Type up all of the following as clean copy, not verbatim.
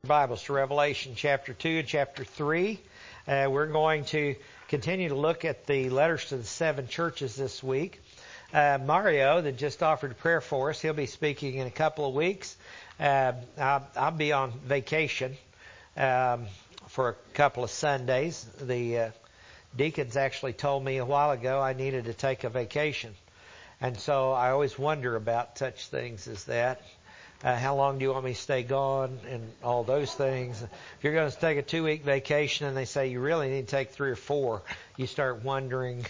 Bibles to Revelation chapter 2 and chapter 3. We're going to continue to look at the letters to the seven churches this week. Mario, that just offered prayer for us, he'll be speaking in a couple of weeks. I'll be on vacation for a couple of Sundays. The deacons actually told me a while ago I needed to take a vacation. And so I always wonder about such things as that. How long do you want me to stay gone and all those things? If you're going to take a 2-week vacation and they say you really need to take 3 or 4, you start wondering.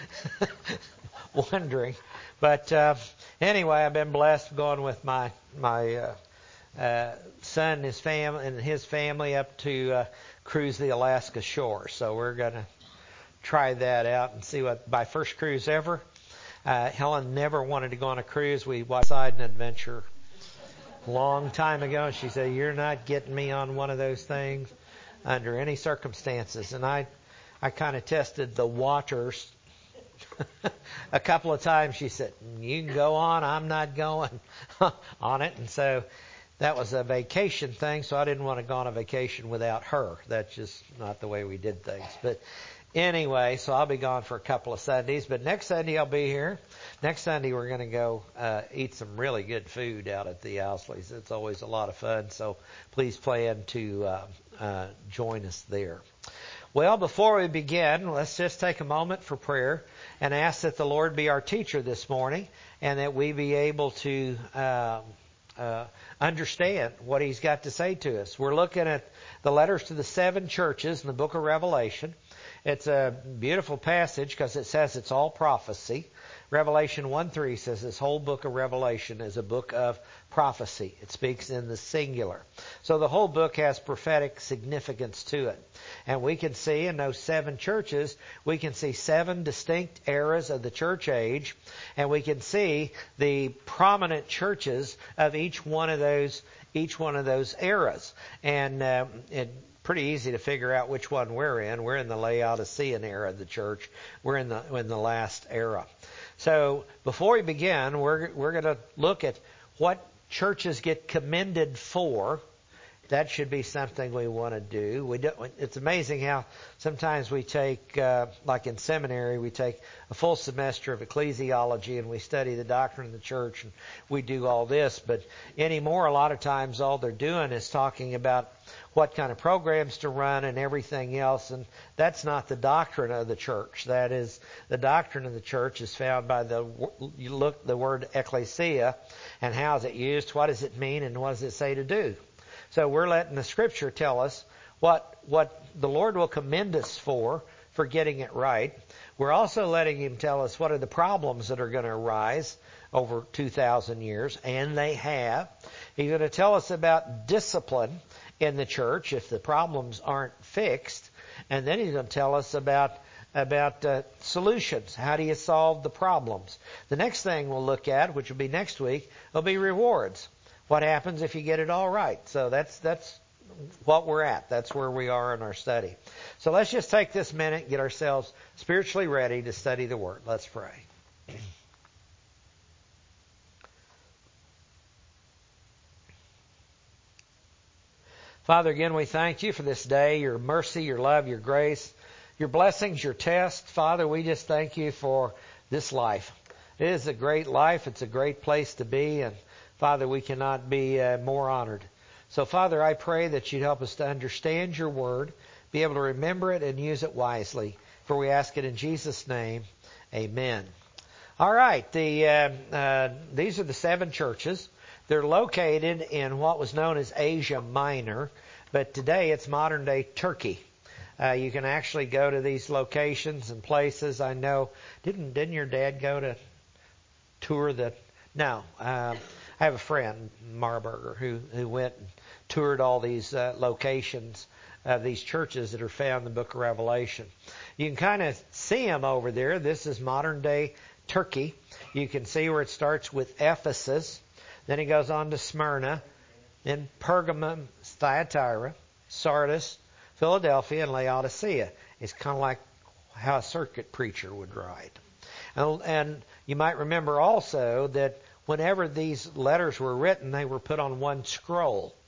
But anyway, I've been blessed going with my son and his family up to cruise the Alaska shore. So we're going to try that out and see what, my first cruise ever. Helen never wanted to go on a cruise. We watched Side and Adventure long time ago. She said, "You're not getting me on one of those things under any circumstances." And I kind of tested the waters a couple of times. She said, "You can go on. I'm not going on it." And so that was a vacation thing. So I didn't want to go on a vacation without her. That's just not the way we did things. But anyway, so I'll be gone for a couple of Sundays. But next Sunday I'll be here. Next Sunday we're going to go eat some really good food out at the Owsley's. It's always a lot of fun. So please plan to join us there. Well, before we begin, let's just take a moment for prayer and ask that the Lord be our teacher this morning and that we be able to understand what He's got to say to us. We're looking at the letters to the 7 churches in the book of Revelation. It's a beautiful passage because it says it's all prophecy. Revelation 1:3 says this whole book of Revelation is a book of prophecy. It speaks in the singular. So the whole book has prophetic significance to it. And we can see in those 7 churches, we can see 7 distinct eras of the church age. And we can see the prominent churches of each one of those eras. And it's pretty easy to figure out which one we're in. We're in the Laodicean era of the church. We're in the last era. So before we begin, we're going to look at what churches get commended for. That should be something we want to do. It's amazing how sometimes we take, like in seminary, we take a full semester of ecclesiology and we study the doctrine of the church and we do all this. But anymore, a lot of times all they're doing is talking about what kind of programs to run and everything else. And that's not the doctrine of the church. That is, the doctrine of the church is found by the word ecclesia and how is it used, what does it mean, and what does it say to do. So we're letting the Scripture tell us what the Lord will commend us for getting it right. We're also letting Him tell us what are the problems that are going to arise over 2,000 years, and they have. He's going to tell us about discipline in the church if the problems aren't fixed, and then He's going to tell us about solutions. How do you solve the problems? The next thing we'll look at, which will be next week, will be rewards. What happens if you get it all right? So that's what we're at. That's where we are in our study. So let's just take this minute, get ourselves spiritually ready to study the Word. Let's pray. Father, again, we thank You for this day, Your mercy, Your love, Your grace, Your blessings, Your test. Father, we just thank You for this life. It is a great life. It's a great place to be. And Father, we cannot be more honored. So, Father, I pray that You'd help us to understand Your Word, be able to remember it and use it wisely. For we ask it in Jesus' name. Amen. All right. These are the 7 churches. They're located in what was known as Asia Minor, but today it's modern-day Turkey. You can actually go to these locations and places. I know, didn't your dad go to tour the... No. I have a friend, Marburger, who went and toured all these locations of these churches that are found in the book of Revelation. You can kind of see them over there. This is modern-day Turkey. You can see where it starts with Ephesus. Then it goes on to Smyrna, then Pergamum, Thyatira, Sardis, Philadelphia, and Laodicea. It's kind of like how a circuit preacher would write. And you might remember also that whenever these letters were written, they were put on one scroll.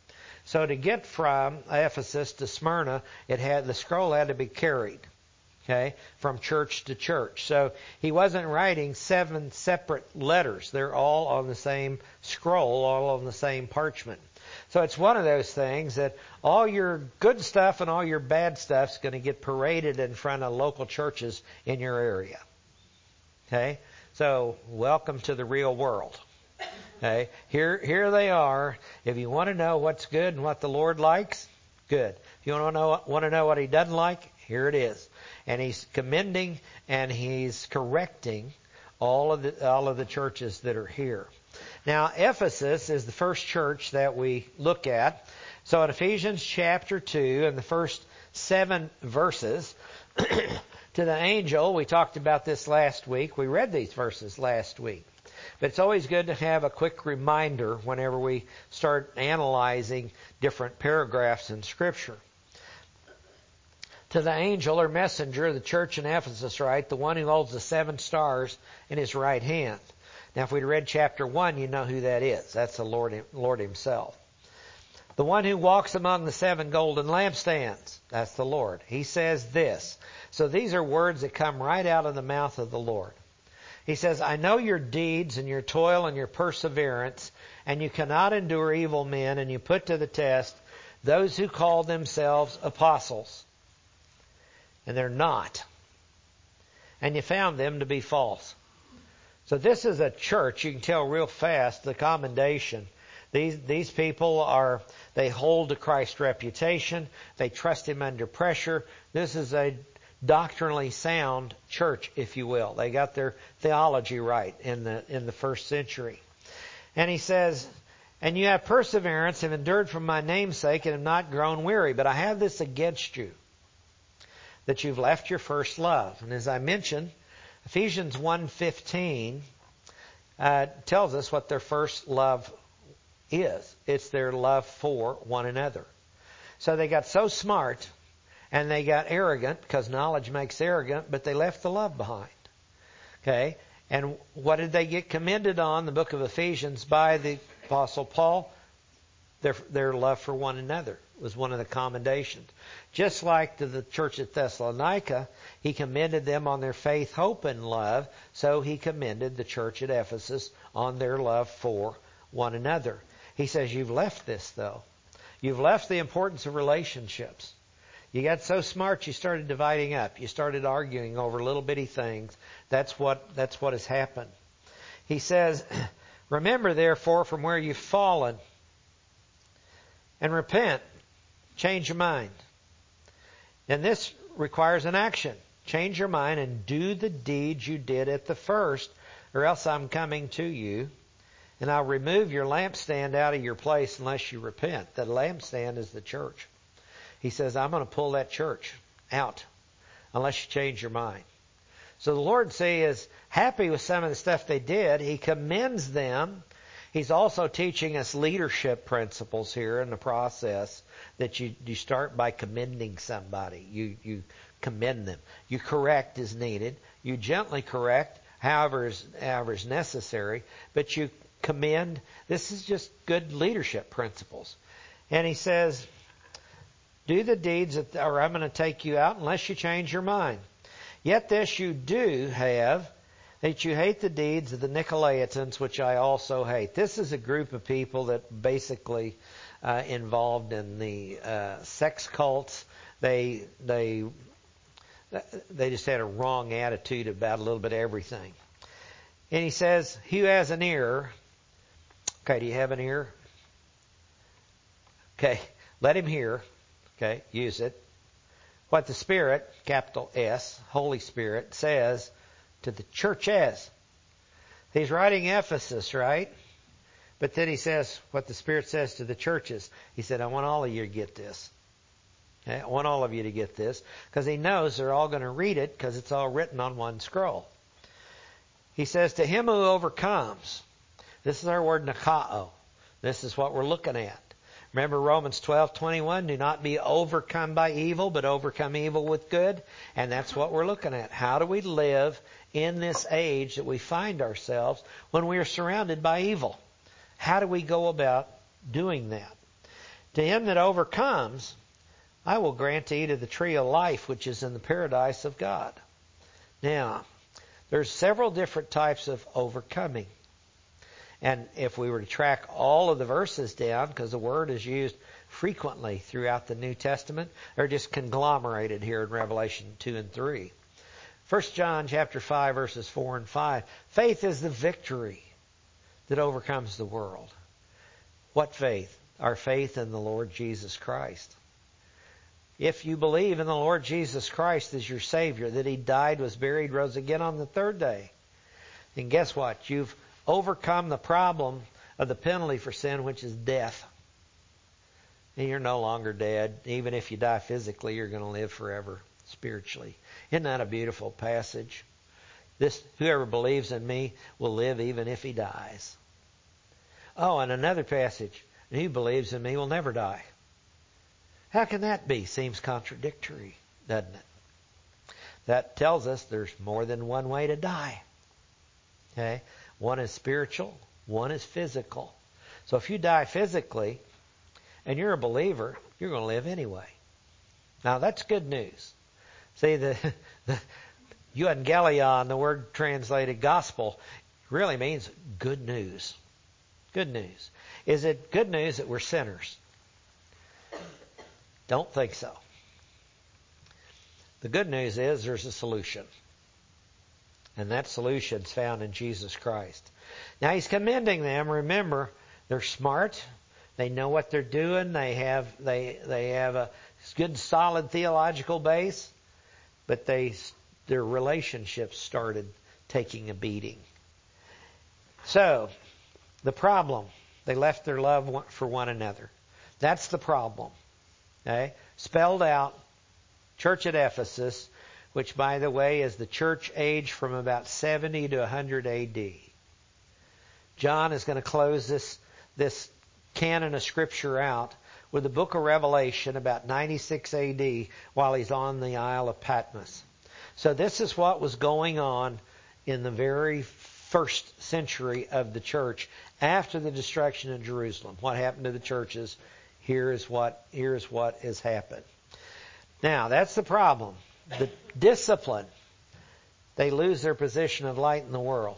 So to get from Ephesus to Smyrna, the scroll had to be carried, okay, from church to church. So he wasn't writing 7 separate letters. They're all on the same scroll, all on the same parchment. So it's one of those things that all your good stuff and all your bad stuff's going to get paraded in front of local churches in your area. Okay? So welcome to the real world. Okay? Here they are. If you want to know what's good and what the Lord likes, good. If you want to know what he doesn't like, here it is. And he's commending and he's correcting all of the churches that are here. Now, Ephesus is the first church that we look at. So in Ephesians chapter 2, in the first 7 verses, to the angel, we talked about this last week. We read these verses last week. But it's always good to have a quick reminder whenever we start analyzing different paragraphs in Scripture. To the angel or messenger of the church in Ephesus, right, the one who holds the 7 stars in his right hand. Now, if we'd read chapter 1, you know who that is. That's the Lord himself. The one who walks among the 7 golden lampstands. That's the Lord. He says this. So these are words that come right out of the mouth of the Lord. He says, I know your deeds and your toil and your perseverance, and you cannot endure evil men, and you put to the test those who call themselves apostles. And they're not. And you found them to be false. So this is a church, you can tell real fast, the commendation. These people they hold to Christ's reputation. They trust him under pressure. This is a doctrinally sound church, if you will. They got their theology right in the first century. And he says, and you have perseverance and endured for my name's sake and have not grown weary. But I have this against you, that you've left your first love. And as I mentioned, Ephesians 1:15 tells us what their first love is. It's their love for one another. So they got so smart and they got arrogant, because knowledge makes arrogant, but they left the love behind. Okay? And what did they get commended on, the book of Ephesians, by the Apostle Paul? Their love for one another was one of the commendations. Just like to the church at Thessalonica, he commended them on their faith, hope, and love. So he commended the church at Ephesus on their love for one another. He says, you've left this, though. You've left the importance of relationships. You got so smart you started dividing up. You started arguing over little bitty things. That's what has happened. He says, remember therefore from where you've fallen, and repent. Change your mind. And this requires an action. Change your mind and do the deeds you did at the first, or else I'm coming to you, and I'll remove your lampstand out of your place unless you repent. The lampstand is the church. He says, I'm going to pull that church out unless you change your mind. So the Lord, is happy with some of the stuff they did. He commends them. He's also teaching us leadership principles here in the process, that you start by commending somebody. You commend them. You correct as needed. You gently correct, however is necessary. But you commend. This is just good leadership principles. And he says, do the deeds, or I'm going to take you out unless you change your mind. Yet this you do have, that you hate the deeds of the Nicolaitans, which I also hate. This is a group of people that basically involved in the sex cults. They just had a wrong attitude about a little bit of everything. And he says, who has an ear? Okay, do you have an ear? Okay, let him hear. Okay, use it. What the Spirit, capital S, Holy Spirit, says to the churches. He's writing Ephesus, right? But then he says what the Spirit says to the churches. He said, I want all of you to get this. Okay? I want all of you to get this. Because he knows they're all going to read it, because it's all written on one scroll. He says, to him who overcomes. This is our word nikao. This is what we're looking at. Remember Romans 12:21, do not be overcome by evil, but overcome evil with good. And that's what we're looking at. How do we live in this age that we find ourselves when we are surrounded by evil? How do we go about doing that? To him that overcomes, I will grant to eat of the tree of life, which is in the paradise of God. Now, there's several different types of overcoming. And if we were to track all of the verses down, because the word is used frequently throughout the New Testament, they're just conglomerated here in Revelation 2 and 3. 1 John chapter 5, verses 4 and 5. Faith is the victory that overcomes the world. What faith? Our faith in the Lord Jesus Christ. If you believe in the Lord Jesus Christ as your Savior, that He died, was buried, rose again on the third day, then guess what? You've overcome the problem of the penalty for sin, which is death. And you're no longer dead. Even if you die physically, you're going to live forever spiritually. Isn't that a beautiful passage? Whoever believes in me will live even if he dies. Oh, and another passage. Who believes in me will never die. How can that be? Seems contradictory, doesn't it? That tells us there's more than one way to die. Okay? One is spiritual, one is physical. So if you die physically and you're a believer, you're going to live anyway. Now that's good news. See, the euangelion, the word translated gospel, really means good news. Good news. Is it good news that we're sinners? Don't think so. The good news is there's a solution. And that solution's found in Jesus Christ. Now He's commending them. Remember, they're smart. They know what they're doing. They have a good, solid theological base. But their relationships started taking a beating. So, the problem, they left their love for one another. That's the problem. Okay? Spelled out, church at Ephesus, which, by the way, is the church age from about 70 to 100 A.D. John is going to close this canon of Scripture out with the book of Revelation about 96 A.D. while he's on the Isle of Patmos. So this is what was going on in the very first century of the church after the destruction of Jerusalem. What happened to the churches? Here is what has happened. Now, that's the problem. The discipline. They lose their position of light in the world.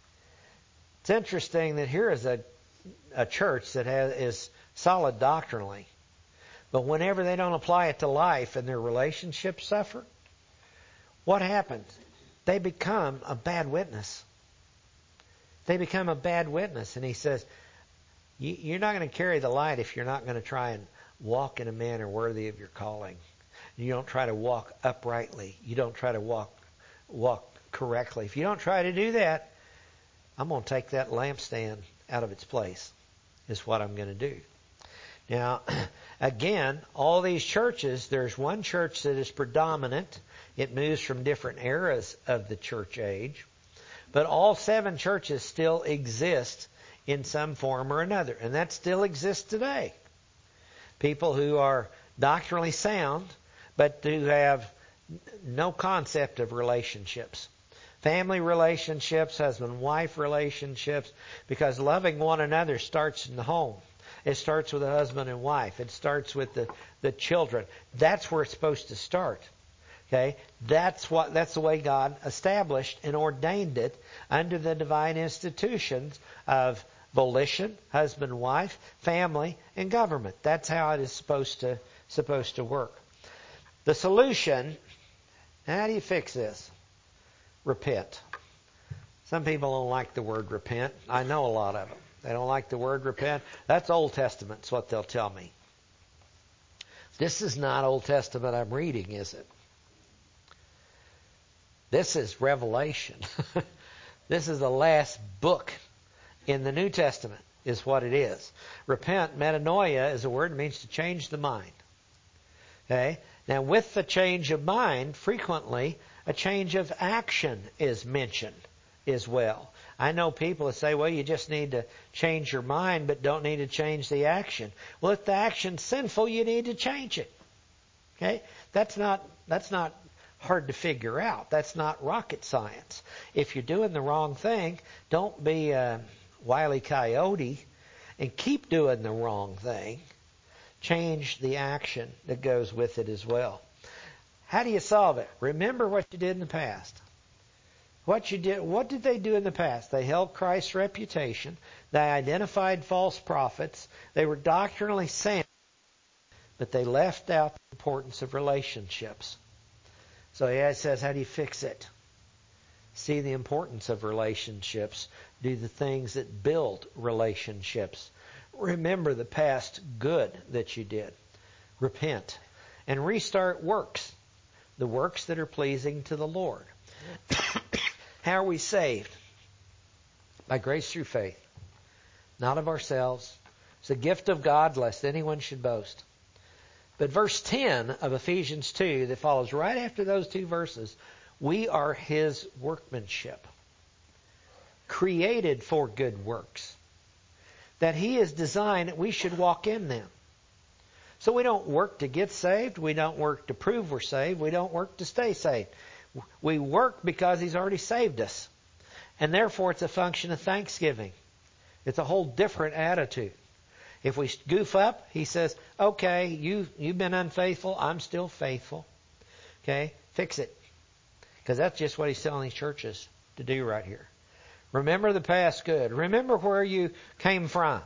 It's interesting that here is a church that is solid doctrinally. But whenever they don't apply it to life and their relationships suffer, what happens? They become a bad witness. They become a bad witness. And he says, you're not going to carry the light if you're not going to try and walk in a manner worthy of your calling. You don't try to walk uprightly. You don't try to walk correctly. If you don't try to do that, I'm going to take that lampstand out of its place, is what I'm going to do. Now, again, all these churches, there's one church that is predominant. It moves from different eras of the church age. But all 7 churches still exist in some form or another. And that still exists today. People who are doctrinally sound, but who have no concept of relationships. Family relationships, husband-wife relationships, because loving one another starts in the home. It starts with a husband and wife. It starts with the children. That's where it's supposed to start. Okay? That's the way God established and ordained it under the divine institutions of volition, husband, wife, family, and government. That's how it is supposed to work. The solution, how do you fix this? Repent. Some people don't like the word repent. I know a lot of them. They don't like the word repent. That's Old Testament, is what they'll tell me. This is not Old Testament I'm reading, is it? This is Revelation. This is the last book in the New Testament, is what it is. Repent, metanoia, is a word that means to change the mind. Okay? Now, with the change of mind, frequently a change of action is mentioned as well. I know people that say, well, you just need to change your mind, but don't need to change the action. Well, if the action's sinful, you need to change it. Okay? That's not hard to figure out. That's not rocket science. If you're doing the wrong thing, don't be a Wile E. Coyote and keep doing the wrong thing. change the action that goes with it as well. How do you solve it? Remember what you did in the past. What did they do in the past? They held Christ's reputation. They identified false prophets. They were doctrinally sound, but they left out the importance of relationships. So he says, how do you fix it? See the importance of relationships. Do the things that build relationships. Remember the past good that you did. Repent. And restart works. The works that are pleasing to the Lord. How are we saved? By grace through faith. Not of ourselves. It's a gift of God, lest anyone should boast. But verse 10 of Ephesians 2 that follows right after those two verses, we are His workmanship, created for good works, that He has designed that we should walk in them. So we don't work to get saved. We don't work to prove we're saved. We don't work to stay saved. We work because He's already saved us. And therefore it's a function of thanksgiving. It's a whole different attitude. If we goof up, He says, okay, you've been unfaithful. I'm still faithful. Okay, fix it. Because that's just what He's telling these churches to do right here. Remember the past good. Remember where you came from.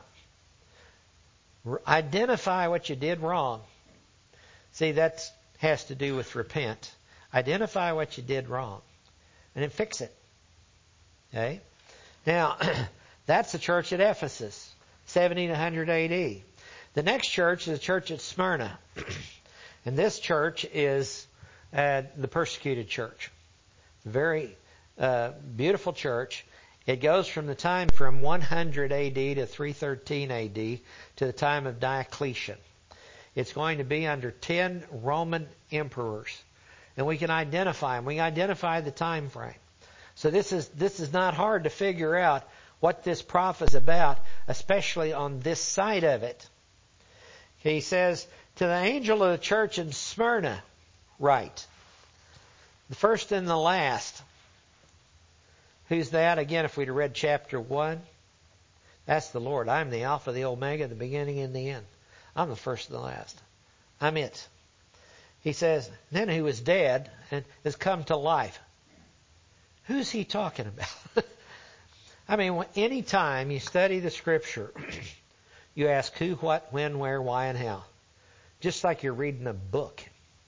Identify what you did wrong. See, that has to do with repent. Identify what you did wrong. And then fix it. Okay? Now, that's the church at Ephesus, 70 to 100 AD. The next church is the church at Smyrna. And this church is the persecuted church. Very beautiful church. It goes from the time from 100 AD to 313 AD to the time of Diocletian. It's going to be under 10 Roman emperors. And we can identify them. We can identify the time frame. So this is not hard to figure out what this prophet is about, especially on this side of it. He says, to the angel of the church in Smyrna, write. The first and the last. Who's that? Again, if we'd have read chapter 1, that's the Lord. I'm the Alpha, the Omega, the beginning and the end. I'm the first and the last. I'm it. He says, then who was dead and has come to life. Who's he talking about? I mean, any time you study the Scripture, you ask who, what, when, where, why, and how. Just like you're reading a book.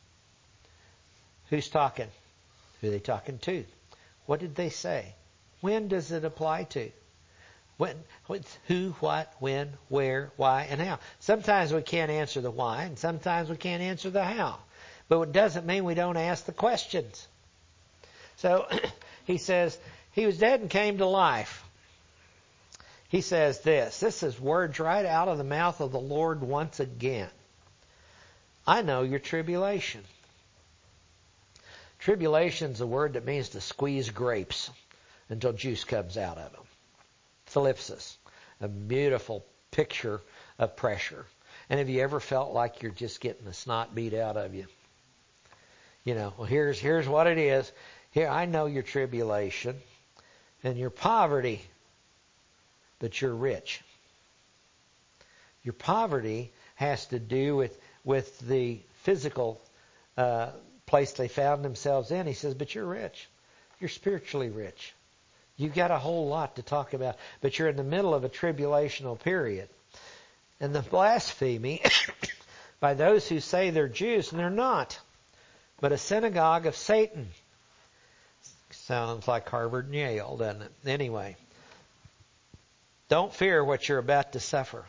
Who's talking? Who are they talking to? What did they say? When does it apply to? When, who, what, when, where, why, and how. Sometimes we can't answer the why, and sometimes we can't answer the how. But it doesn't mean we don't ask the questions. So he says, he was dead and came to life. He says this. This is words right out of the mouth of the Lord once again. I know your tribulation. Tribulation's a word that means to squeeze grapes until juice comes out of them. Thalipsis, a beautiful picture of pressure. And have you ever felt like you're just getting the snot beat out of you? You know, well, here's what it is. Here, I know your tribulation and your poverty, but you're rich. Your poverty has to do with the physical place they found themselves in. He says, but you're rich. You're spiritually rich. You've got a whole lot to talk about, but you're in the middle of a tribulational period. And the blasphemy by those who say they're Jews, and they're not, but a synagogue of Satan. Sounds like Harvard and Yale, doesn't it? Anyway, don't fear what you're about to suffer.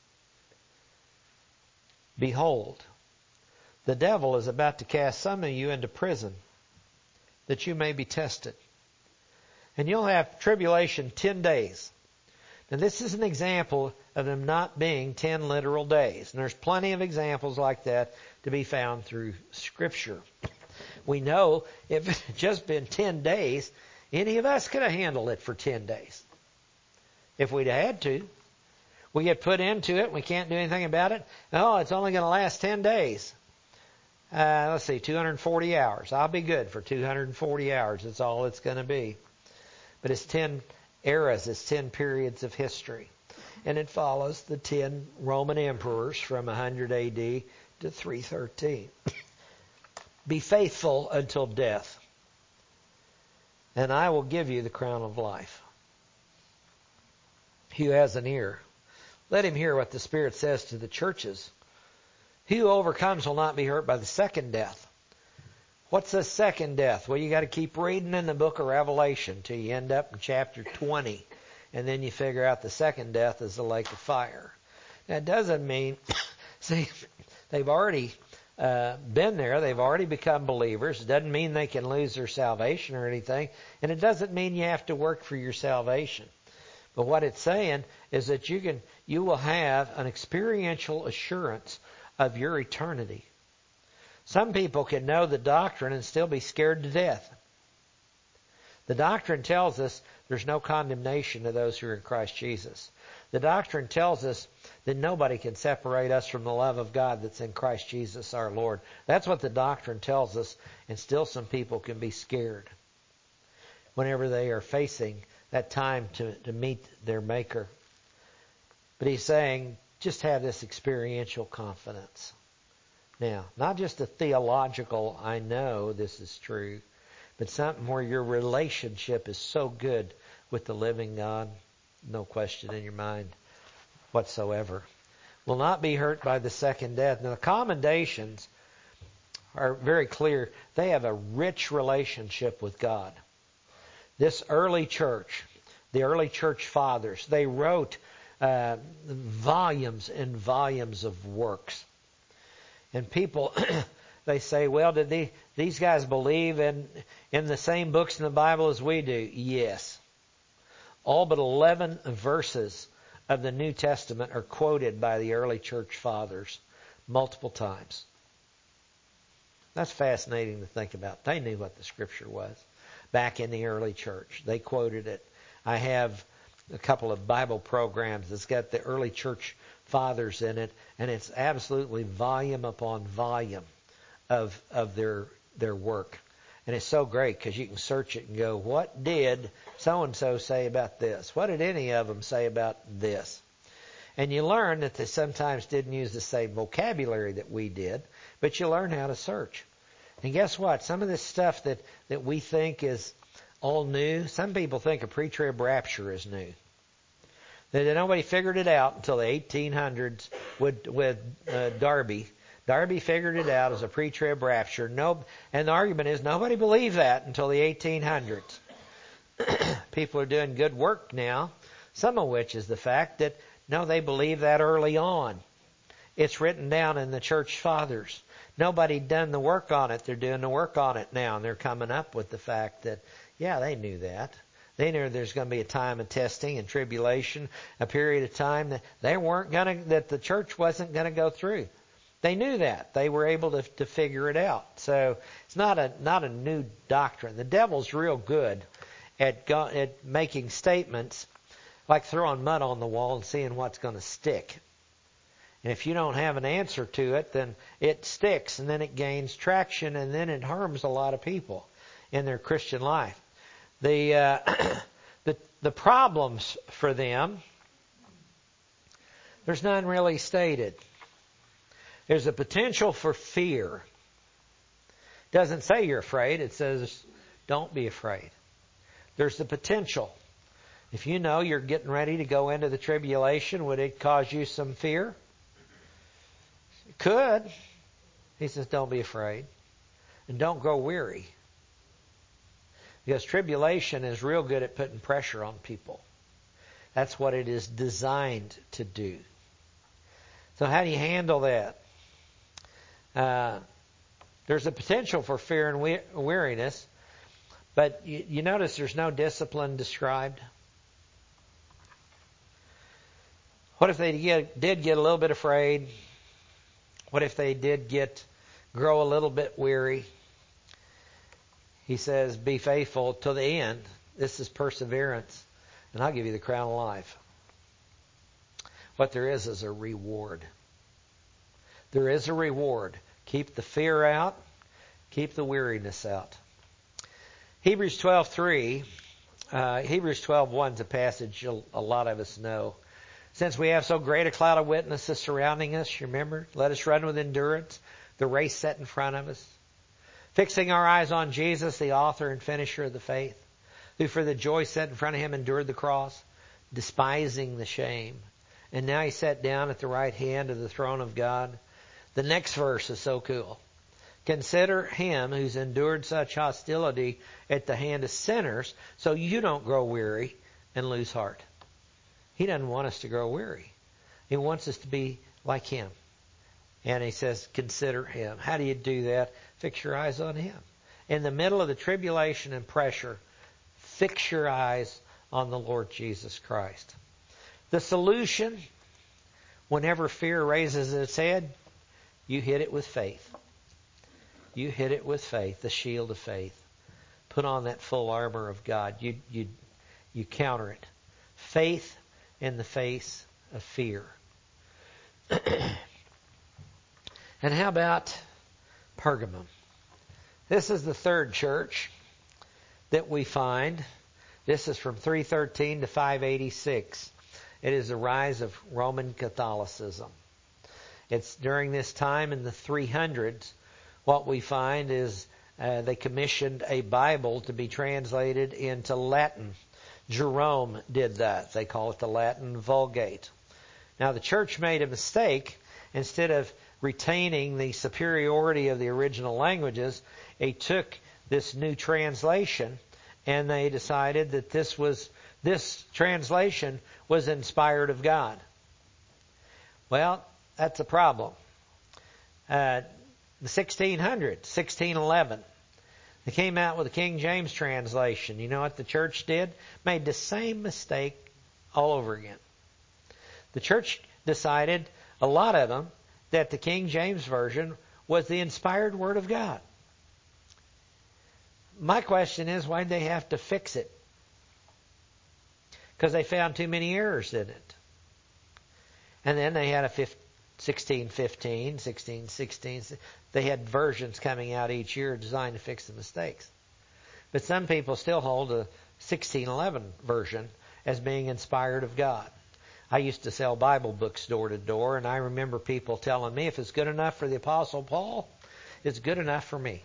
Behold, the devil is about to cast some of you into prison, that you may be tested. And you'll have tribulation 10 days. Now this is an example of them not being 10 literal days. And there's plenty of examples like that to be found through Scripture. We know if it had just been 10 days, any of us could have handled it for 10 days. If we'd had to. We get put into it, we can't do anything about it. Oh, it's only going to last 10 days. Let's see, 240 hours. I'll be good for 240 hours. That's all it's going to be. But it's 10 eras. It's 10 periods of history. and it follows the 10 Roman emperors from 100 AD to 313. Be faithful until death, and I will give you the crown of life. He who has an ear, let him hear what the Spirit says to the churches. He who overcomes will not be hurt by the second death. What's the second death? Well, you got to keep reading in the book of Revelation till you end up in chapter 20. And then you figure out the second death is the lake of fire. That doesn't mean, see, they've already been there. They've already become believers. It doesn't mean they can lose their salvation or anything. And it doesn't mean you have to work for your salvation. But what it's saying is that you will have an experiential assurance of your eternity. Some people can know the doctrine and still be scared to death. The doctrine tells us there's no condemnation to those who are in Christ Jesus. The doctrine tells us that nobody can separate us from the love of God that's in Christ Jesus our Lord. That's what the doctrine tells us, and still some people can be scared whenever they are facing that time to meet their Maker. But he's saying, just have this experiential confidence. Now, not just a theological, I know this is true, but something where your relationship is so good with the living God, no question in your mind whatsoever. Will not be hurt by the second death. Now, the commendations are very clear. They have a rich relationship with God. This early church, the early church fathers, they wrote volumes and volumes of works. And people, they say, well, did these guys believe in the same books in the Bible as we do? Yes. All but 11 verses of the New Testament are quoted by the early church fathers multiple times. That's fascinating to think about. They knew what the Scripture was back in the early church. They quoted it. I have a couple of Bible programs that's got the early church fathers in it, and it's absolutely volume upon volume of their work. And it's so great because you can search it and go, what did so-and-so say about this? What did any of them say about this? And you learn that they sometimes didn't use the same vocabulary that we did, but you learn how to search. And guess what? Some of this stuff that we think is all new, some people think a pre-trib rapture is new. That nobody figured it out until the 1800s with Darby. Darby figured it out as a pre-trib rapture. And the argument is nobody believed that until the 1800s. People are doing good work now, some of which is the fact that, no, they believe that early on. It's written down in the church fathers. Nobody done the work on it. They're doing the work on it now, and they're coming up with the fact that, yeah, they knew that. They knew there's going to be a time of testing and tribulation, a period of time that that the church wasn't going to go through. They knew that. They were able to figure it out. So it's not a new doctrine. The devil's real good at making statements like throwing mud on the wall and seeing what's going to stick. And if you don't have an answer to it, then it sticks, and then it gains traction, and then it harms a lot of people in their Christian life. The problems for them, there's none really stated. There's a potential for fear. It doesn't say you're afraid. It says don't be afraid. There's the potential. If you know you're getting ready to go into the tribulation, would it cause you some fear? It could. He says don't be afraid. And don't grow weary. Because tribulation is real good at putting pressure on people. That's what it is designed to do. So how do you handle that? There's a potential for fear and weariness, but you notice there's no discipline described. What if they did get a little bit afraid? What if they did grow a little bit weary? He says, be faithful till the end. This is perseverance, and I'll give you the crown of life. What there is a reward. There is a reward. Keep the fear out. Keep the weariness out. Hebrews 12:3. Hebrews 12:1 is a passage a lot of us know. Since we have so great a cloud of witnesses surrounding us, you remember, let us run with endurance the race set in front of us. Fixing our eyes on Jesus, the author and finisher of the faith, who for the joy set in front of him endured the cross, despising the shame. And now he sat down at the right hand of the throne of God. The next verse is so cool. Consider him who's endured such hostility at the hand of sinners, so you don't grow weary and lose heart. He doesn't want us to grow weary. He wants us to be like him. And he says, consider him. How do you do that? Fix your eyes on him. In the middle of the tribulation and pressure, fix your eyes on the Lord Jesus Christ. The solution, whenever fear raises its head, you hit it with faith. You hit it with faith, the shield of faith. Put on that full armor of God. You counter it. Faith in the face of fear. And how about Pergamum? This is the third church that we find. This is from 313 to 586. It is the rise of Roman Catholicism. It's during this time in the 300s. What we find is they commissioned a Bible to be translated into Latin. Jerome did that. They call it the Latin Vulgate. Now the church made a mistake. Instead of retaining the superiority of the original languages, they took this new translation and they decided that this translation was inspired of God. Well, that's a problem. The 1600s, 1611, they came out with the King James translation. You know what the church did? Made the same mistake all over again. The church decided, a lot of them, that the King James Version was the inspired Word of God. My question is, why did they have to fix it? Because they found too many errors in it. And then they had a 1615, 1616. They had versions coming out each year designed to fix the mistakes. But some people still hold a 1611 version as being inspired of God. I used to sell Bible books door to door, and I remember people telling me, if it's good enough for the Apostle Paul, it's good enough for me.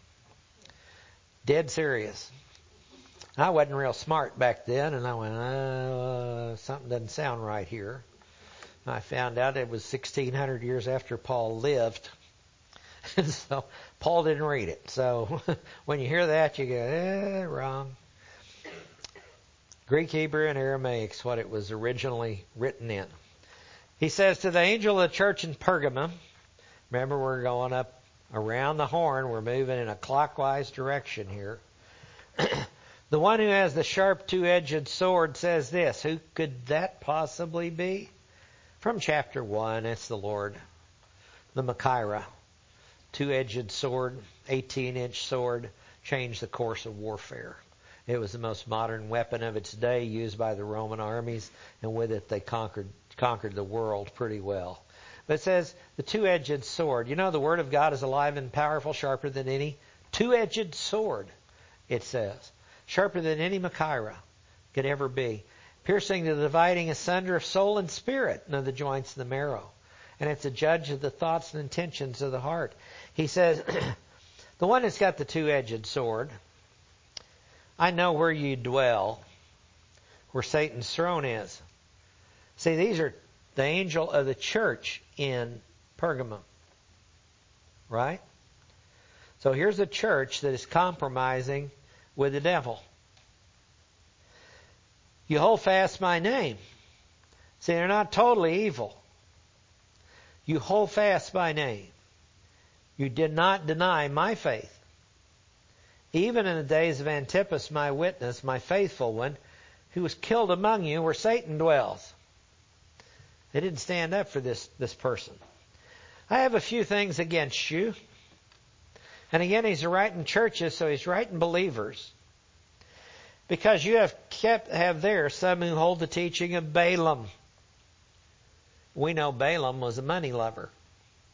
Dead serious. I wasn't real smart back then, and I went, something doesn't sound right here. I found out it was 1,600 years after Paul lived. So Paul didn't read it. So when you hear that, you go, wrong. Greek, Hebrew, and Aramaic, what it was originally written in. He says, to the angel of the church in Pergamum, remember we're going up around the horn, we're moving in a clockwise direction here. The one who has the sharp two-edged sword says this. Who could that possibly be? From chapter 1, it's the Lord, the Machaira. Two-edged sword, 18-inch sword, changed the course of warfare. It was the most modern weapon of its day, used by the Roman armies, and with it they conquered the world pretty well. But it says, the two-edged sword. You know, the Word of God is alive and powerful, sharper than any two-edged sword, it says. Sharper than any Machaira could ever be. Piercing to the dividing asunder of soul and spirit, and of the joints and the marrow. And it's a judge of the thoughts and intentions of the heart. He says, the one that's got the two-edged sword, I know where you dwell, where Satan's throne is. See, these are the angel of the church in Pergamum. Right? So here's a church that is compromising with the devil. You hold fast my name. See, they're not totally evil. You hold fast my name. You did not deny my faith. Even in the days of Antipas, my witness, my faithful one, who was killed among you where Satan dwells. They didn't stand up for this person. I have a few things against you. And again, he's writing churches, so he's writing believers. Because you have there some who hold the teaching of Balaam. We know Balaam was a money lover.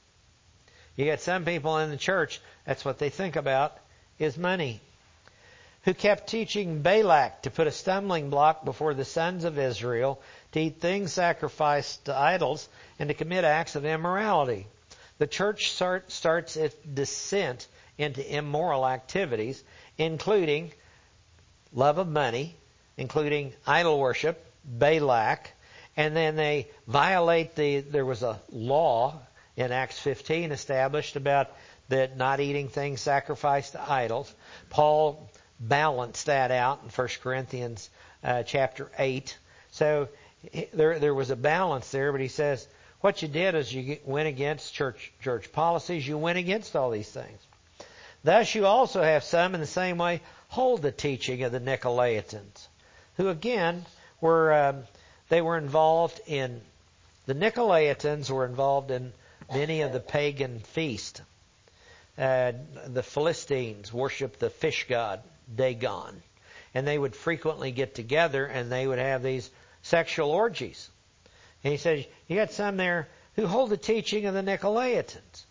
You got some people in the church, that's what they think about, is money. who kept teaching Balak to put a stumbling block before the sons of Israel, to eat things sacrificed to idols, and to commit acts of immorality. The church starts its descent into immoral activities, including love of money, including idol worship, Balak, and then they violate there was a law in Acts 15 established about that not eating things sacrificed to idols. Paul balanced that out in 1 Corinthians chapter 8. So there was a balance there, but he says, what you did is you went against church policies. You went against all these things. Thus you also have some in the same way hold the teaching of the Nicolaitans, who again were involved in, the Nicolaitans were involved in many of the pagan feasts. The Philistines worshiped the fish god Dagon, and they would frequently get together and they would have these sexual orgies. And he says, you got some there who hold the teaching of the Nicolaitans.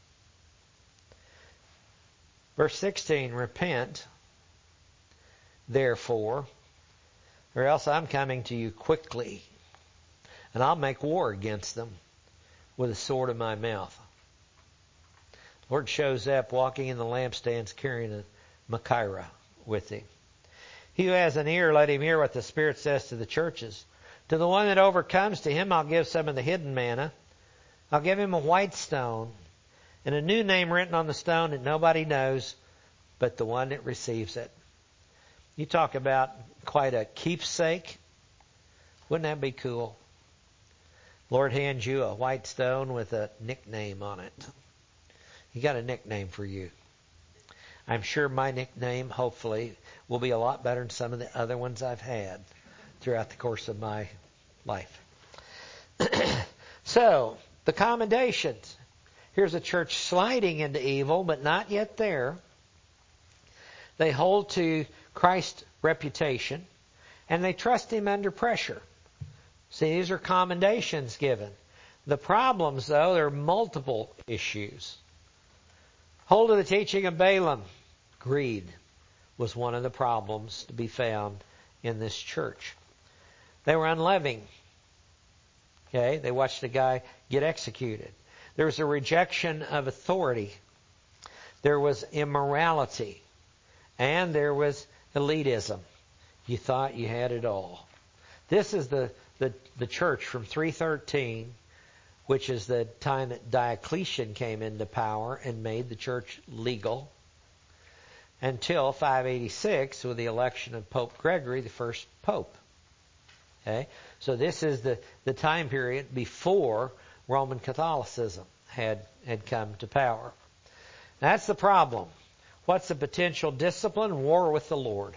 Verse 16, repent, therefore, or else I'm coming to you quickly, and I'll make war against them with the sword of my mouth. The Lord shows up walking in the lampstands carrying a Machaira with him. He who has an ear, let him hear what the Spirit says to the churches. To the one that overcomes, to him I'll give some of the hidden manna. I'll give him a white stone and a new name written on the stone that nobody knows but the one that receives it. You talk about quite a keepsake. Wouldn't that be cool? Lord hands you a white stone with a nickname on it. He got a nickname for you. I'm sure my nickname, hopefully, will be a lot better than some of the other ones I've had throughout the course of my life. So, the commendations. Here's a church sliding into evil, but not yet there. They hold to Christ's reputation, and they trust Him under pressure. See, these are commendations given. The problems, though, there are multiple issues. Hold of the teaching of Balaam. Greed was one of the problems to be found in this church. They were unloving. Okay, they watched a guy get executed. There was a rejection of authority. There was immorality. And there was elitism. You thought you had it all. This is the church from 313, which is the time that Diocletian came into power and made the church legal, until 586 with the election of Pope Gregory, the first pope. Okay? So this is the time period before Roman Catholicism had come to power. That's the problem. What's the potential discipline? War with the Lord.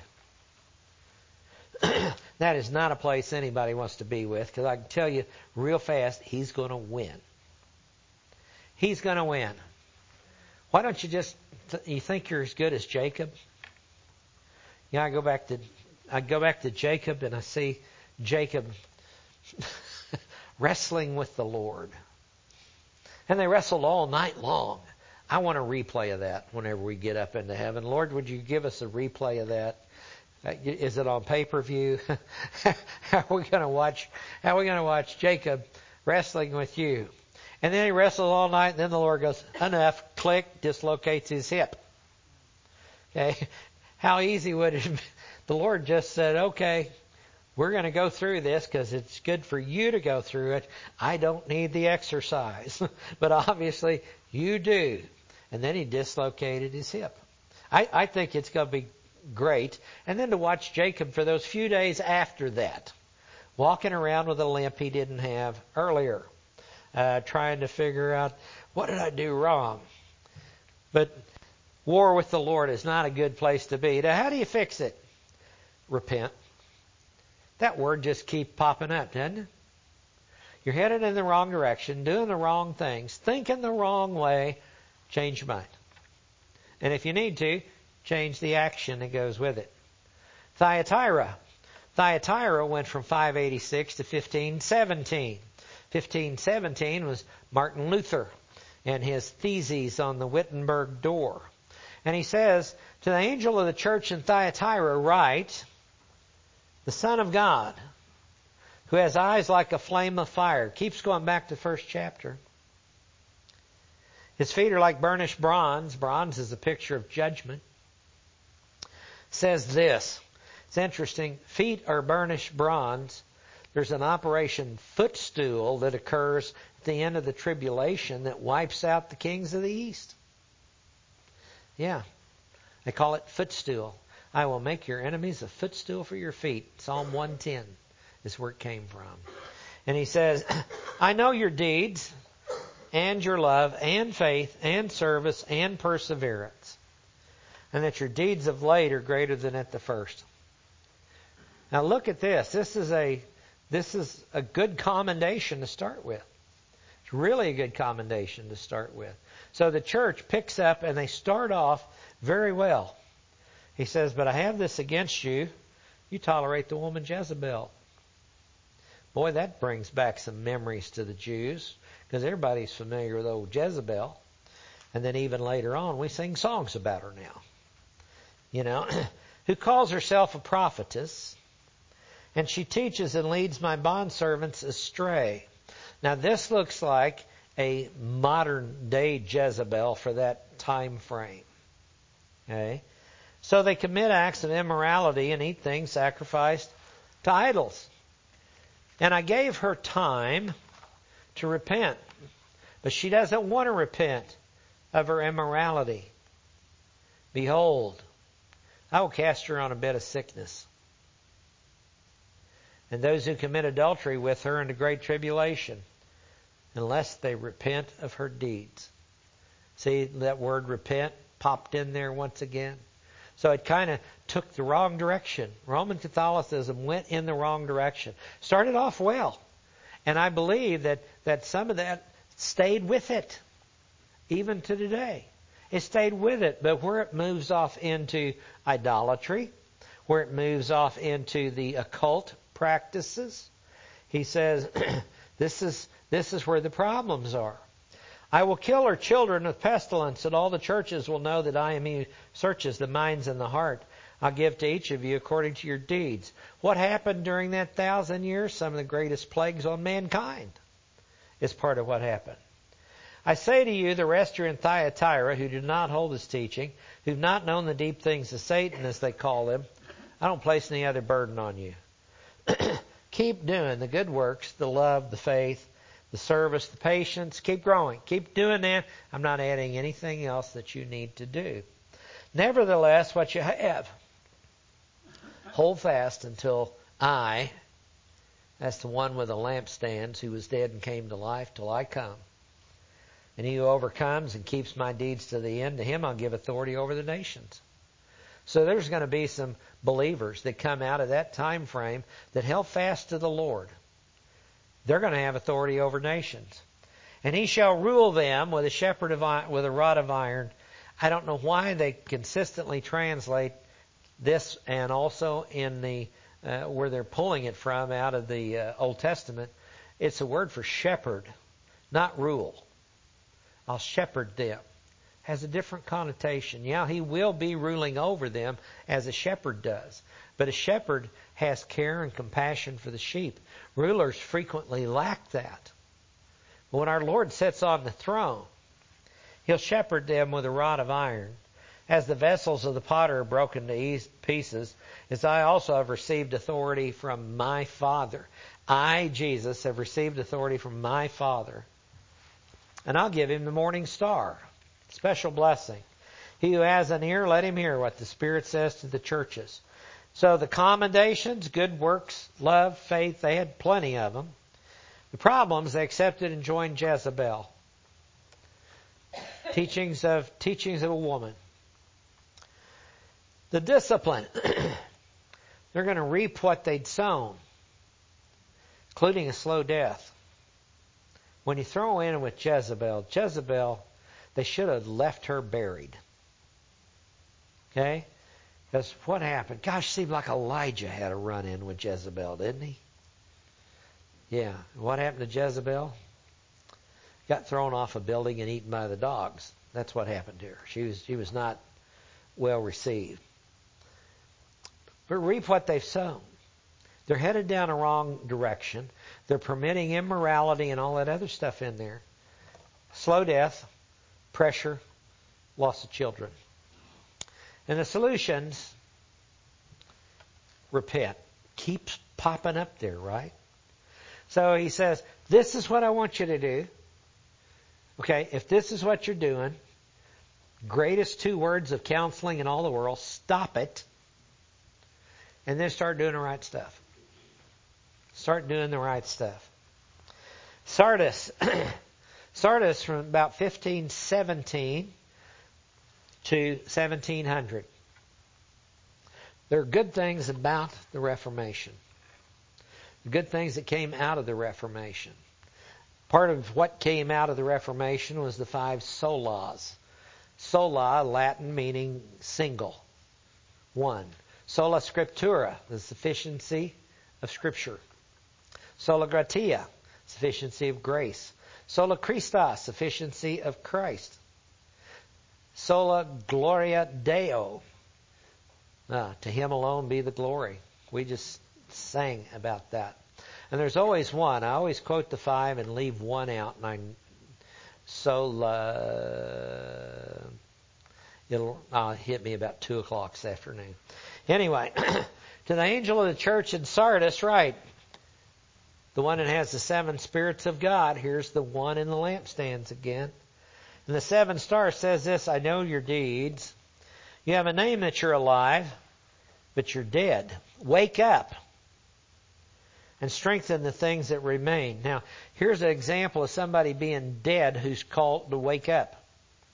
That is not a place anybody wants to be with, because I can tell you real fast, he's going to win. He's going to win. Why don't you just, you think you're as good as Jacob? Yeah, I go back to Jacob and I see Jacob wrestling with the Lord. And they wrestled all night long. I want a replay of that whenever we get up into heaven. Lord, would you give us a replay of that? Is it on pay-per-view? How are we going to watch Jacob wrestling with you? And then he wrestled all night, and then the Lord goes, enough, click, dislocates his hip. Okay? How easy would it be? The Lord just said, okay, we're going to go through this because it's good for you to go through it. I don't need the exercise. But obviously, you do. And then he dislocated his hip. I think it's going to be great. And then to watch Jacob for those few days after that, walking around with a limp he didn't have earlier, trying to figure out, what did I do wrong? But war with the Lord is not a good place to be. Now, how do you fix it? Repent. That word just keeps popping up, doesn't it? You're headed in the wrong direction, doing the wrong things, thinking the wrong way. Change your mind. And if you need to, change the action that goes with it. Thyatira. Thyatira went from 586 to 1517. 1517 was Martin Luther and his theses on the Wittenberg door. And he says, to the angel of the church in Thyatira write, the Son of God, who has eyes like a flame of fire. Keeps going back to the first chapter. His feet are like burnished bronze. Bronze is a picture of judgment. Says this. It's interesting. Feet are burnished bronze. There's an Operation Footstool that occurs at the end of the tribulation that wipes out the kings of the east. Yeah. They call it footstool. I will make your enemies a footstool for your feet. Psalm 110 is where it came from. And he says, I know your deeds and your love and faith and service and perseverance, and that your deeds of late are greater than at the first. Now look at this. This is a good commendation to start with. It's really a good commendation to start with. So the church picks up and they start off very well. He says, but I have this against you. You tolerate the woman Jezebel. Boy, that brings back some memories to the Jews, because everybody's familiar with old Jezebel. And then even later on, we sing songs about her now. You know, who calls herself a prophetess, and she teaches and leads my bondservants astray. Now this looks like a modern day Jezebel for that time frame. Okay? So they commit acts of immorality and eat things sacrificed to idols. And I gave her time to repent, but she doesn't want to repent of her immorality. Behold, I will cast her on a bed of sickness, and those who commit adultery with her into great tribulation, unless they repent of her deeds. See, that word repent popped in there once again. So it kind of took the wrong direction. Roman Catholicism went in the wrong direction. Started off well. And I believe that some of that stayed with it, even to today. It stayed with it. But where it moves off into idolatry, where it moves off into the occult practices, he says, this is where the problems are. I will kill her children with pestilence, and all the churches will know that I am he who searches the minds and the heart. I'll give to each of you according to your deeds. What happened during that 1,000 years? Some of the greatest plagues on mankind is part of what happened. I say to you, the rest are in Thyatira, who do not hold his teaching, who have not known the deep things of Satan, as they call them. I don't place any other burden on you. Keep doing the good works, the love, the faith, the service, the patience. Keep growing. Keep doing that. I'm not adding anything else that you need to do. Nevertheless, what you have, hold fast until I, that's the one with the lampstands, who was dead and came to life, till I come. And he who overcomes and keeps my deeds to the end, to him I'll give authority over the nations. So there's going to be some believers that come out of that time frame that held fast to the Lord. They're going to have authority over nations. And he shall rule them with a rod of iron. I don't know why they consistently translate this, and also in the where they're pulling it from out of the Old Testament. It's a word for shepherd, not rule. I'll shepherd them. Has a different connotation. Yeah, he will be ruling over them as a shepherd does. But a shepherd has care and compassion for the sheep. Rulers frequently lack that. But when our Lord sits on the throne, he'll shepherd them with a rod of iron. As the vessels of the potter are broken to pieces, as I also have received authority from my Father. I, Jesus, have received authority from my Father. And I'll give him the morning star. Special blessing. He who has an ear, let him hear what the Spirit says to the churches. So the commendations, good works, love, faith, they had plenty of them. The problems, they accepted and joined Jezebel. Teachings of a woman. The discipline. They're going to reap what they'd sown, including a slow death. When you throw in with Jezebel, they should have left her buried. Okay? Because what happened? Gosh, seemed like Elijah had a run-in with Jezebel, didn't he? Yeah. What happened to Jezebel? Got thrown off a building and eaten by the dogs. That's what happened to her. She was not well received. But reap what they've sown. They're headed down a wrong direction. They're permitting immorality and all that other stuff in there. Slow death, pressure, loss of children. And the solutions, repent. Keeps popping up there, right? So he says, this is what I want you to do. Okay, if this is what you're doing, greatest 2 words of counseling in all the world, stop it. And then start doing the right stuff. Start doing the right stuff. Sardis. Sardis from about 1517 to 1700. There are good things about the Reformation. The good things that came out of the Reformation. Part of what came out of the Reformation was the 5 solas. Sola, Latin meaning single. 1. Sola Scriptura, the sufficiency of Scripture. Sola Gratia, sufficiency of grace. Sola Christus, sufficiency of Christ. Sola Gloria Deo, to Him alone be the glory. We just sang about that. And there's always one. I always quote the 5 and leave one out. And it'll hit me about 2 o'clock this afternoon. Anyway, to the angel of the church in Sardis, right? The one that has the 7 spirits of God. Here's the one in the lampstands again. And the 7 stars says this, I know your deeds. You have a name that you're alive, but you're dead. Wake up and strengthen the things that remain. Now, here's an example of somebody being dead who's called to wake up.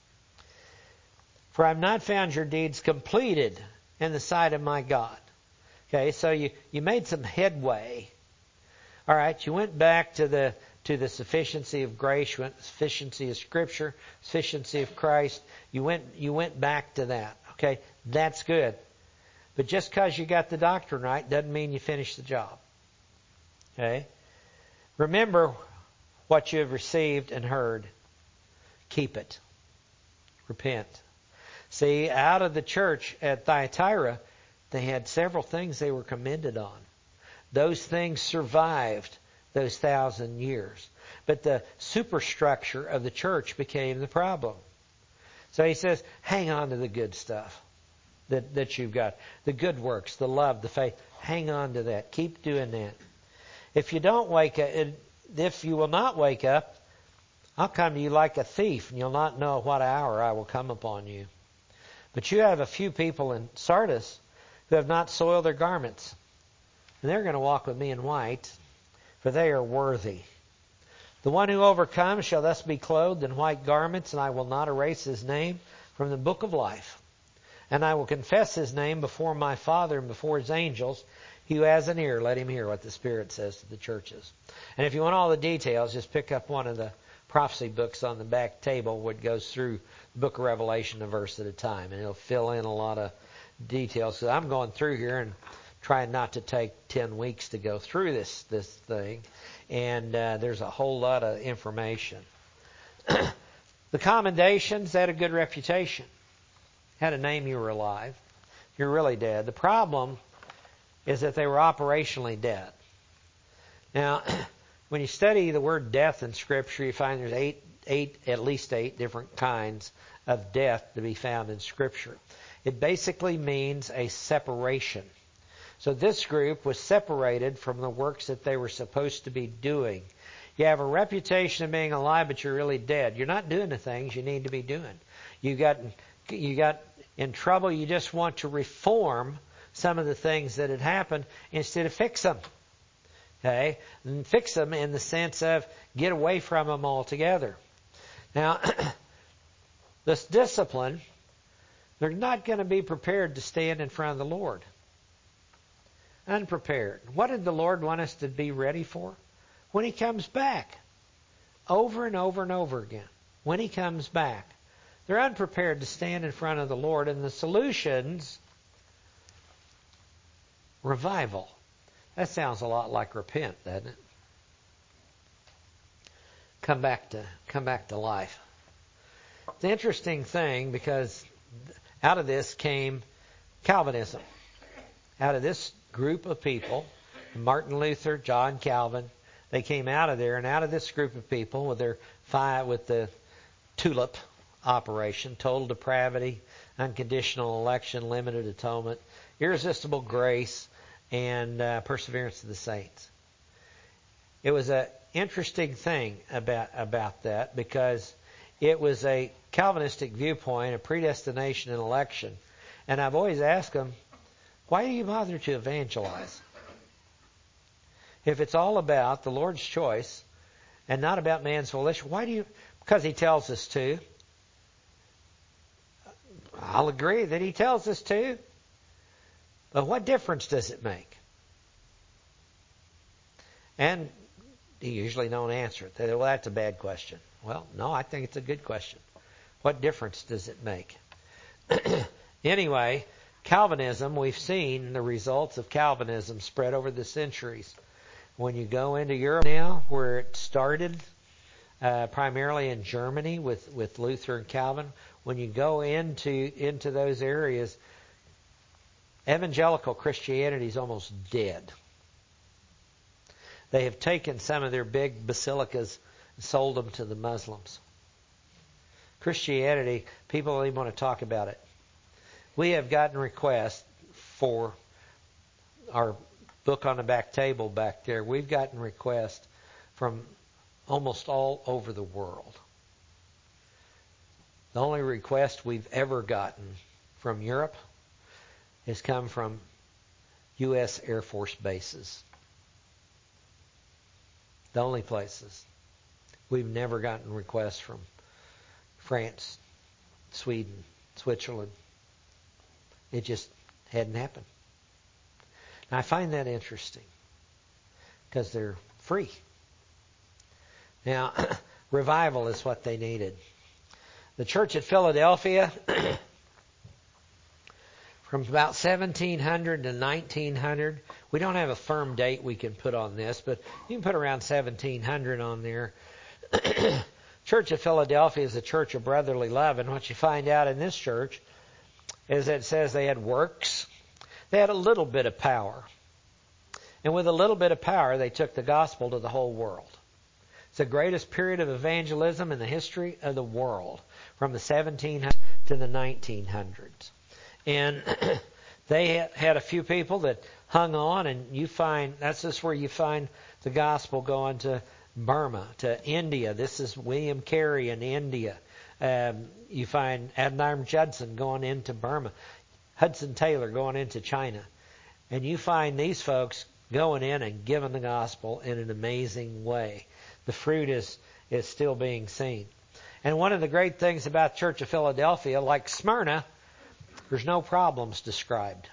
For I have not found your deeds completed in the sight of my God. Okay, so you made some headway. All right, you went back to the sufficiency of grace, you went to the sufficiency of Scripture, sufficiency of Christ. You went back to that. Okay, that's good. But just because you got the doctrine right doesn't mean you finish the job. Okay? Remember what you have received and heard. Keep it. Repent. See, out of the church at Thyatira, they had several things they were commended on. Those things survived those 1,000 years. But the superstructure of the church became the problem. So he says, hang on to the good stuff that you've got. The good works, the love, the faith. Hang on to that. Keep doing that. If you don't wake up, if you will not wake up, I'll come to you like a thief, and you'll not know what hour I will come upon you. But you have a few people in Sardis who have not soiled their garments. And they're going to walk with me in white, for they are worthy. The one who overcomes shall thus be clothed in white garments, and I will not erase his name from the book of life. And I will confess his name before my Father and before his angels. He who has an ear, let him hear what the Spirit says to the churches. And if you want all the details, just pick up one of the prophecy books on the back table, which goes through the book of Revelation a verse at a time. And it'll fill in a lot of details. So I'm going through here and trying not to take 10 weeks to go through this thing. And there's a whole lot of information. The commendations had a good reputation. Had a name, you were alive. You're really dead. The problem is that they were operationally dead. Now, when you study the word death in Scripture, you find there's at least eight different kinds of death to be found in Scripture. It basically means a separation. So this group was separated from the works that they were supposed to be doing. You have a reputation of being alive, but you're really dead. You're not doing the things you need to be doing. You got in trouble. You just want to reform some of the things that had happened instead of fix them. Okay? And fix them in the sense of get away from them altogether. Now, this discipline, they're not going to be prepared to stand in front of the Lord. Unprepared. What did the Lord want us to be ready for? When He comes back. Over and over and over again. When He comes back. They're unprepared to stand in front of the Lord. And the solutions, revival. That sounds a lot like repent, doesn't it? Come back to life. It's an interesting thing because Out of this came Calvinism. Out of this group of people, Martin Luther, John Calvin, they came out of there, and out of this group of people with the TULIP operation, total depravity, unconditional election, limited atonement, irresistible grace, and perseverance of the saints. It was an interesting thing about that, because it was a Calvinistic viewpoint, a predestination and election. And I've always asked them, why do you bother to evangelize? If it's all about the Lord's choice and not about man's volition, why do you? Because He tells us to. I'll agree that He tells us to. But what difference does it make? And you usually don't answer it. They say, well, that's a bad question. Well, no, I think it's a good question. What difference does it make? Anyway, Calvinism, we've seen the results of Calvinism spread over the centuries. When you go into Europe now, where it started primarily in Germany with Luther and Calvin, when you go into those areas, evangelical Christianity is almost dead. They have taken some of their big basilicas and sold them to the Muslims. Christianity, people don't even want to talk about it. We have gotten requests for our book on the back table back there. We've gotten requests from almost all over the world. The only request we've ever gotten from Europe has come from U.S. Air Force bases. The only places. We've never gotten requests from France, Sweden, Switzerland. It just hadn't happened. And I find that interesting because they're free. Now, revival is what they needed. The church at Philadelphia, from about 1700 to 1900, we don't have a firm date we can put on this, but you can put around 1700 on there. Church of Philadelphia is a church of brotherly love, and what you find out in this church is that it says they had works. They had a little bit of power. And with a little bit of power, they took the gospel to the whole world. It's the greatest period of evangelism in the history of the world, from the 1700s to the 1900s. And they had a few people that hung on, and that's just where you find the gospel going to Burma, to India. This is William Carey in India. You find Adoniram Judson going into Burma, Hudson Taylor going into China. And you find these folks going in and giving the gospel in an amazing way. The fruit is still being seen. And one of the great things about the Church of Philadelphia, like Smyrna, there's no problems described.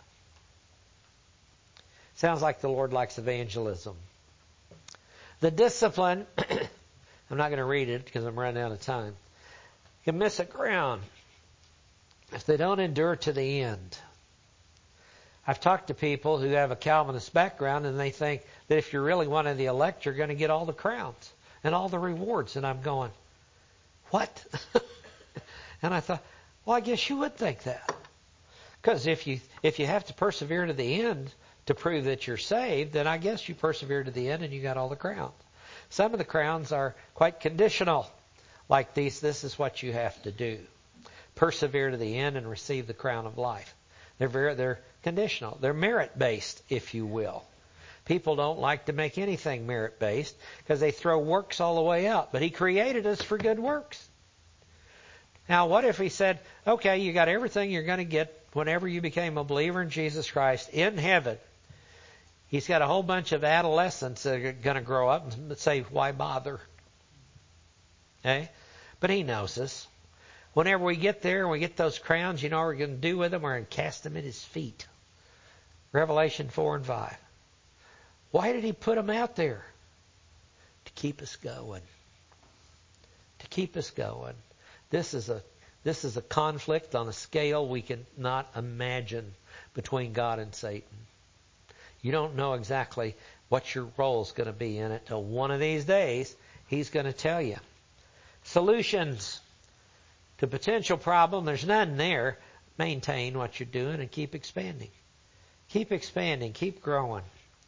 Sounds like the Lord likes evangelism. The discipline, I'm not going to read it because I'm running out of time. You miss a ground if they don't endure to the end. I've talked to people who have a Calvinist background, and they think that if you're really one of the elect, you're going to get all the crowns and all the rewards. And I'm going, what? And I thought, well, I guess you would think that. Because if you have to persevere to the end to prove that you're saved, then I guess you persevere to the end and you got all the crowns. Some of the crowns are quite conditional. Like these, this is what you have to do. Persevere to the end and receive the crown of life. They're conditional. They're merit-based, if you will. People don't like to make anything merit-based because they throw works all the way out. But He created us for good works. Now, what if He said, okay, you got everything you're going to get whenever you became a believer in Jesus Christ in heaven. He's got a whole bunch of adolescents that are going to grow up and say, why bother? Okay? But He knows us. Whenever we get there and we get those crowns, you know what we're going to do with them? We're going to cast them at His feet. Revelation 4 and 5. Why did He put them out there? To keep us going. To keep us going. This is a conflict on a scale we cannot imagine between God and Satan. You don't know exactly what your role is going to be in it till one of these days He's going to tell you. Solutions to potential problem, there's none there. maintain what you're doing and keep expanding. Keep expanding. Keep growing.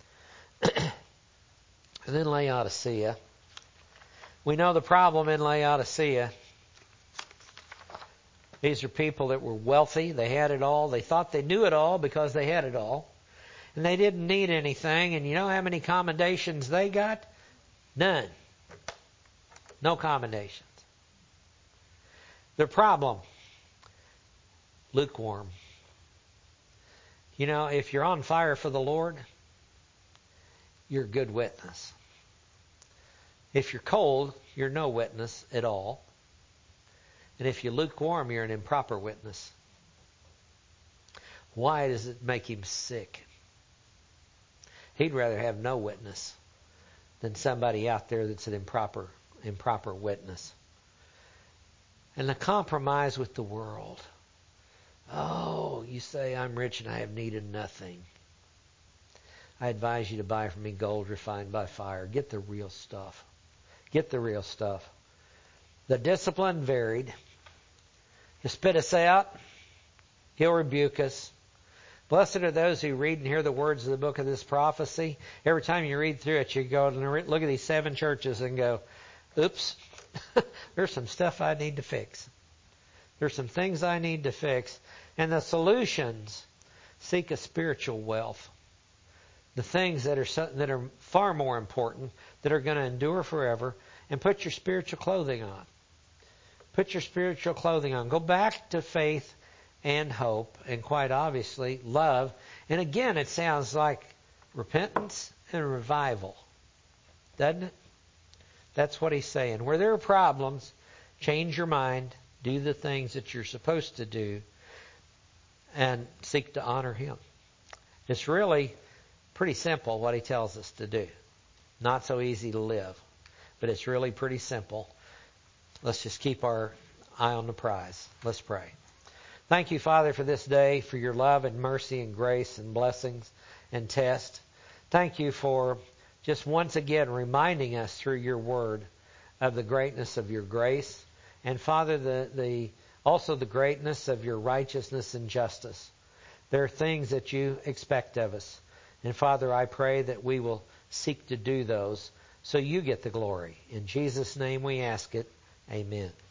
And then Laodicea. We know the problem in Laodicea. These are people that were wealthy. They had it all. They thought they knew it all because they had it all. And they didn't need anything. And you know how many commendations they got? None. No commendations. Their problem, lukewarm. You know, if you're on fire for the Lord, you're a good witness. If you're cold, you're no witness at all. And if you're lukewarm, you're an improper witness. Why does it make him sick? He'd rather have no witness than somebody out there that's an improper witness. And the compromise with the world. Oh, you say I'm rich and I have needed nothing. I advise you to buy from me gold refined by fire. Get the real stuff. Get the real stuff. The discipline varied. He'll spit us out. He'll rebuke us. Blessed are those who read and hear the words of the book of this prophecy. Every time you read through it, you go and look at these 7 churches and go, oops, there's some stuff I need to fix. There's some things I need to fix. And the solutions, seek a spiritual wealth. The things that are far more important, that are going to endure forever, and put your spiritual clothing on. Put your spiritual clothing on. Go back to faith and hope, and quite obviously, love. And again, it sounds like repentance and revival. Doesn't it? That's what he's saying. Where there are problems, change your mind, do the things that you're supposed to do, and seek to honor him. It's really pretty simple what he tells us to do. Not so easy to live, but it's really pretty simple. Let's just keep our eye on the prize. Let's pray. Thank you, Father, for this day, for your love and mercy and grace and blessings and test. Thank you for just once again reminding us through your word of the greatness of your grace. And Father, also the greatness of your righteousness and justice. There are things that you expect of us. And Father, I pray that we will seek to do those so you get the glory. In Jesus' name we ask it. Amen.